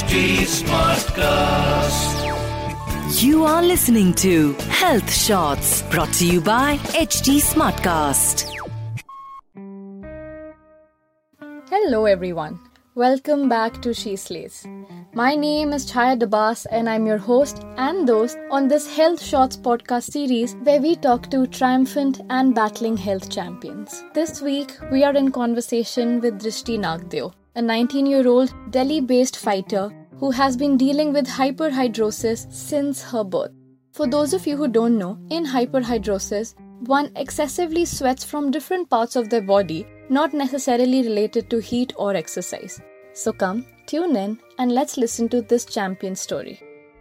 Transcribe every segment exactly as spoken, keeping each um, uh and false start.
H D Smartcast. You are listening to Health Shots brought to you by H D Smartcast. Hello everyone. Welcome back to She Slays. My name is Chaya Dabas and I'm your host and host on this Health Shots podcast series where we talk to triumphant and battling health champions. This week, we are in conversation with Drishti Nagdeo, a nineteen-year-old Delhi-based fighter who has been dealing with hyperhidrosis since her birth. For those of you who don't know, in hyperhidrosis, one excessively sweats from different parts of their body, not necessarily related to heat or exercise. So come, tune in and let's listen to this champion story.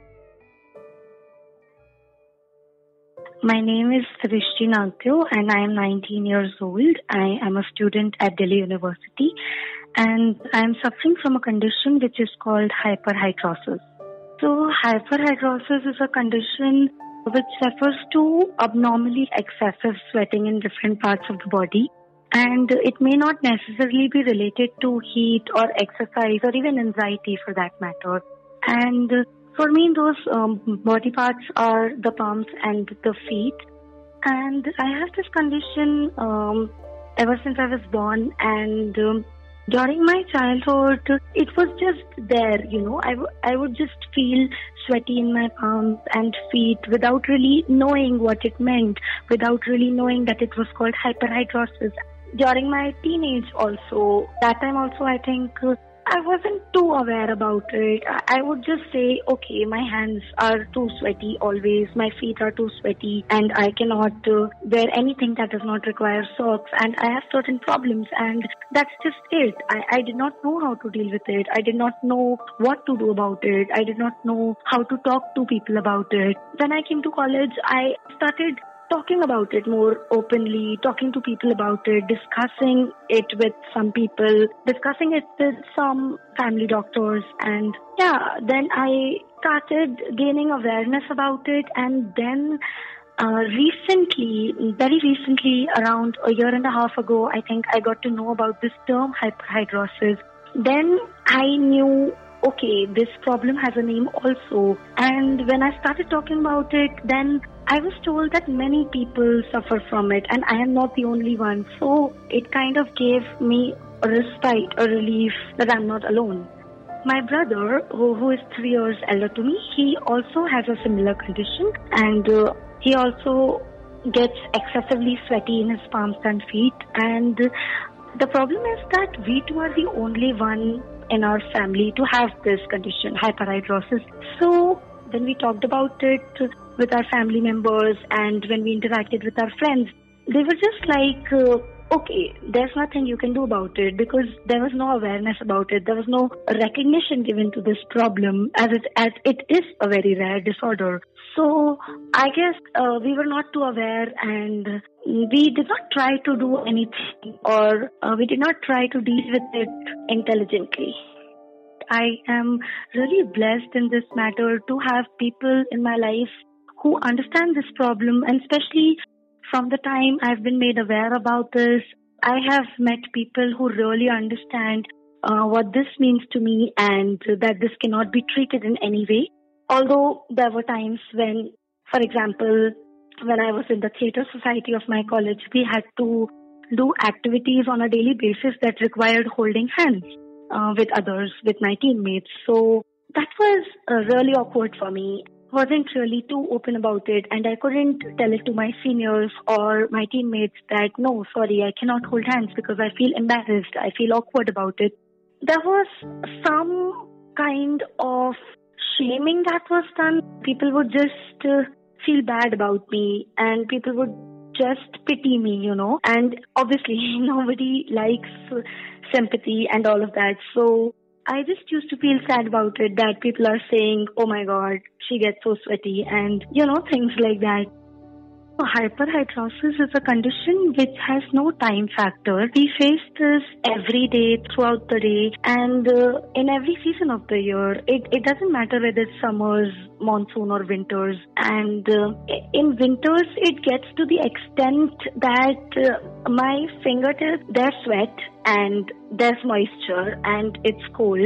My name is Drishti Nagdeo and I am nineteen years old. I am a student at Delhi University and I am suffering from a condition which is called hyperhidrosis. So hyperhidrosis is a condition which refers to abnormally excessive sweating in different parts of the body. And it may not necessarily be related to heat or exercise or even anxiety for that matter. And for me, those um, body parts are the palms and the feet. And I have this condition um, ever since I was born. And um, during my childhood, it was just there, you know. I, w- I would just feel sweaty in my palms and feet without really knowing what it meant, without really knowing that it was called hyperhidrosis. During my teenage also, that time also I think uh, I wasn't too aware about it. I would just say, okay, my hands are too sweaty always, my feet are too sweaty and I cannot uh, wear anything that does not require socks and I have certain problems and that's just it. I, I did not know how to deal with it. I did not know what to do about it. I did not know how to talk to people about it. When I came to college, I started talking about it more openly, talking to people about it, discussing it with some people, discussing it with some family doctors. And yeah, then I started gaining awareness about it. And then uh, recently, very recently, around a year and a half ago, I think I got to know about this term hyperhidrosis. Then I knew, okay, this problem has a name also. And when I started talking about it, then I was told that many people suffer from it and I am not the only one. So it kind of gave me a respite, a relief that I'm not alone. My brother, who, who is three years elder to me, he also has a similar condition and uh, he also gets excessively sweaty in his palms and feet. And the problem is that we two are the only one in our family to have this condition, hyperhidrosis. So when we talked about it with our family members and when we interacted with our friends, they were just like, uh, okay, there's nothing you can do about it because there was no awareness about it. There was no recognition given to this problem as it, as it is a very rare disorder. So I guess uh, we were not too aware and we did not try to do anything or uh, we did not try to deal with it intelligently. I am really blessed in this matter to have people in my life who understand this problem, and especially from the time I've been made aware about this, I have met people who really understand uh, what this means to me and that this cannot be treated in any way. Although there were times when, for example, when I was in the theatre society of my college, we had to do activities on a daily basis that required holding hands uh, with others, with my teammates. So that was uh, really awkward for me. Wasn't really too open about it and I couldn't tell it to my seniors or my teammates that no, sorry, I cannot hold hands because I feel embarrassed. I feel awkward about it. There was some kind of shaming that was done. People would just uh, feel bad about me and people would just pity me, you know. And obviously nobody likes sympathy and all of that. So I just used to feel sad about it that people are saying, oh my God, she gets so sweaty and, you know, things like that. Hyperhidrosis is a condition which has no time factor. We face this every day, throughout the day, and uh, in every season of the year. It, it doesn't matter whether it's summers, monsoon or winters. And uh, in winters, it gets to the extent that uh, my fingertips, they're sweat and there's moisture and it's cold.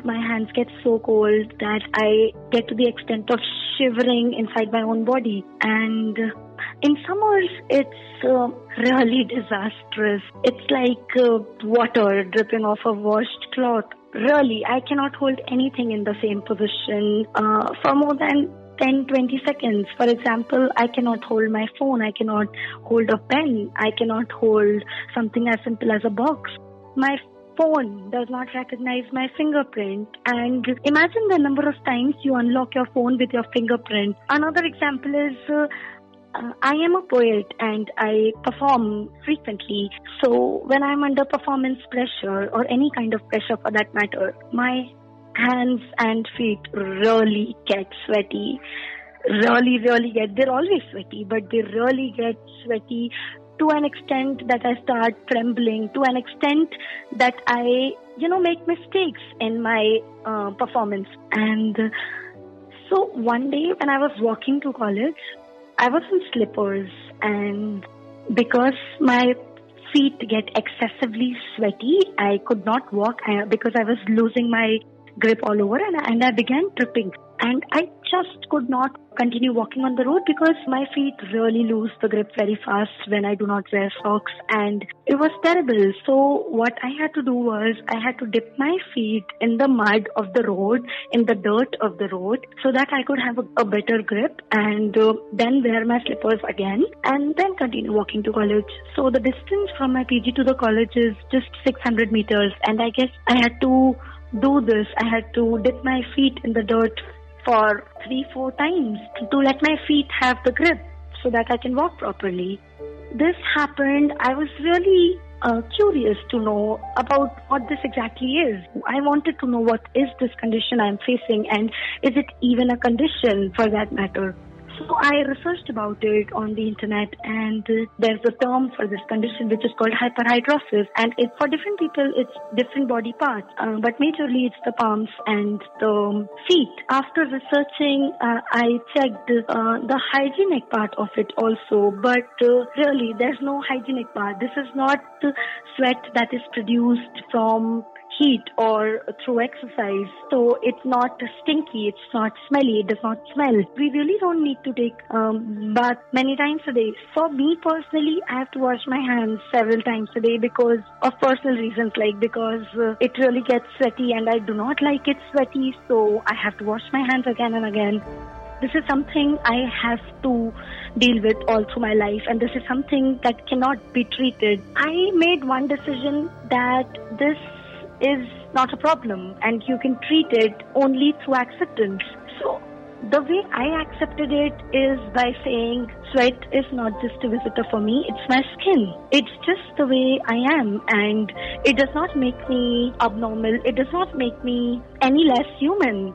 my hands get so cold that I get to the extent of shivering inside my own body. And in summers, it's uh, really disastrous. It's like uh, water dripping off a washed cloth. Really, I cannot hold anything in the same position uh, for more than ten to twenty seconds. For example, I cannot hold my phone. I cannot hold a pen. I cannot hold something as simple as a box. My phone does not recognize my fingerprint. And imagine the number of times you unlock your phone with your fingerprint. Another example is uh, uh, I am a poet and I perform frequently. So when I'm under performance pressure or any kind of pressure for that matter, my hands and feet really get sweaty. Really, really get. They're always sweaty, but they really get sweaty to an extent that I start trembling, to an extent that I, you know, make mistakes in my uh, performance. And uh, so one day when I was walking to college, I was in slippers, and because my feet get excessively sweaty, I could not walk uh, because I was losing my grip all over, and I, and I began tripping. And I just could not continue walking on the road because my feet really lose the grip very fast when I do not wear socks, and it was terrible. So what I had to do was I had to dip my feet in the mud of the road, in the dirt of the road, so that I could have a, a better grip, and uh, then wear my slippers again and then continue walking to college. So the distance from my P G to the college is just six hundred meters, and I guess I had to do this. I had to dip my feet in the dirt for three, four times to let my feet have the grip so that I can walk properly. This happened. I was really uh, curious to know about what this exactly is. I wanted to know what is this condition I'm facing, and is it even a condition for that matter. So I researched about it on the internet, and uh, there's a term for this condition which is called hyperhidrosis, and it, for different people it's different body parts, uh, but majorly it's the palms and the feet. After researching, uh, I checked uh, the hygienic part of it also, but uh, really there's no hygienic part. This is not the sweat that is produced from heat or through exercise. So it's not stinky, it's not smelly, it does not smell. We really don't need to take um, bath many times a day. For me personally, I have to wash my hands several times a day because of personal reasons, like because uh, it really gets sweaty and I do not like it sweaty, so I have to wash my hands again and again. This is something I have to deal with all through my life, and this is something that cannot be treated. I made one decision that this is not a problem and you can treat it only through acceptance. So the way I accepted it is by saying sweat is not just a visitor for me, it's my skin. It's just the way I am, and it does not make me abnormal. It does not make me any less human.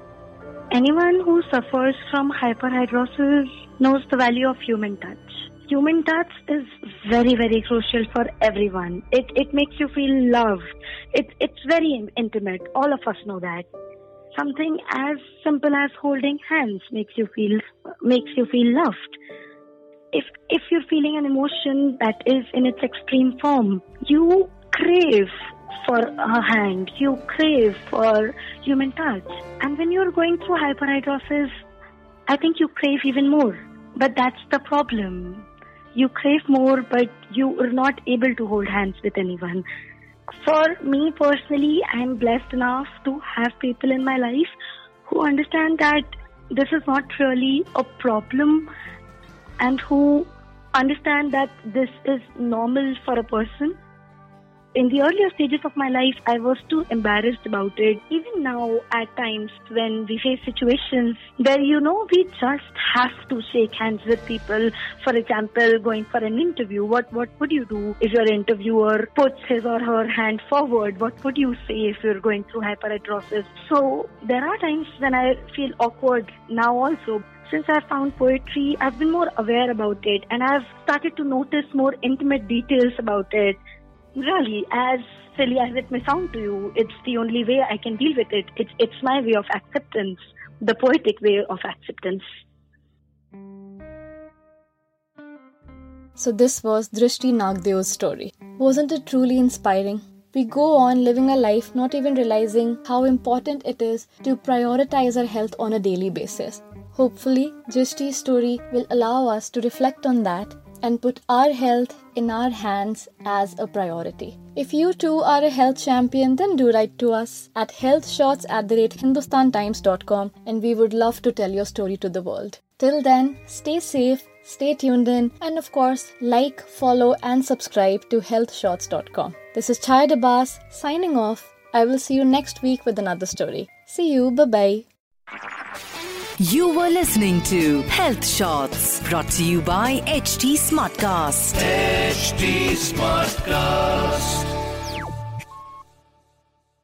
Anyone who suffers from hyperhidrosis knows the value of human touch. Human touch is very, very crucial for everyone. It it makes you feel loved. It, it's very intimate. All of us know that. Something as simple as holding hands makes you feel makes you feel loved. If if you're feeling an emotion that is in its extreme form, you crave for a hand. You crave for human touch. And when you're going through hyperhidrosis, I think you crave even more. But that's the problem. You crave more, but you are not able to hold hands with anyone. For me personally, I'm blessed enough to have people in my life who understand that this is not really a problem and who understand that this is normal for a person. In the earlier stages of my life, I was too embarrassed about it. Even now, at times when we face situations where, you know, we just have to shake hands with people. For example, going for an interview, what, what would you do if your interviewer puts his or her hand forward? What would you say if you're going through hyperhidrosis? So there are times when I feel awkward now also. Since I've found poetry, I've been more aware about it, and I've started to notice more intimate details about it. Really, as silly as it may sound to you, it's the only way I can deal with it. It's it's my way of acceptance, the poetic way of acceptance. So this was Drishti Nagdeo's story. Wasn't it truly inspiring? we go on living a life not even realizing how important it is to prioritize our health on a daily basis. Hopefully, Drishti's story will allow us to reflect on that and put our health in our hands as a priority. If you too are a health champion, then do write to us at healthshots at the rate hindustan times dot com and we would love to tell your story to the world. Till then, stay safe, stay tuned in, and of course, like, follow and subscribe to health shots dot com. This is Chaya Dabas signing off. I will see you next week with another story. See you, bye-bye. You were listening to Health Shots, brought to you by H T Smartcast. H T Smartcast.